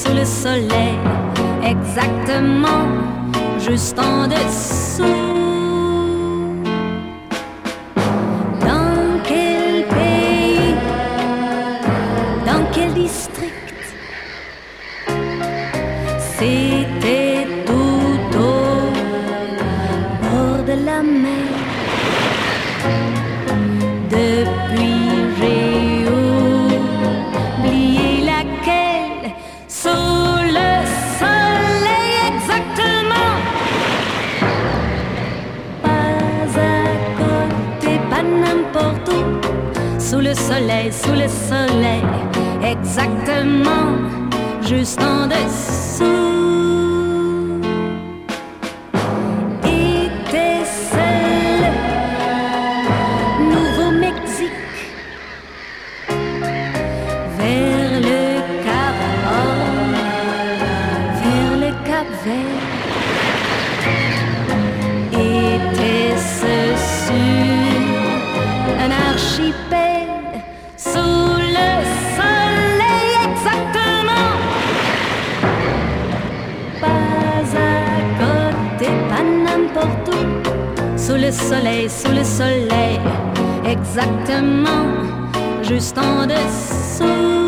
sous le soleil, exactement, juste en dessous. Dans quel pays, dans quel district? C'était tout au bord de la mer. Depuis j'ai oublié laquelle, sous le soleil exactement. Pas à côté, pas n'importe où. Sous le soleil, exactement, juste en dessous. Était-ce sur un archipel, sous le soleil exactement? Pas à côté, pas n'importe où. Sous le soleil, exactement, juste en dessous.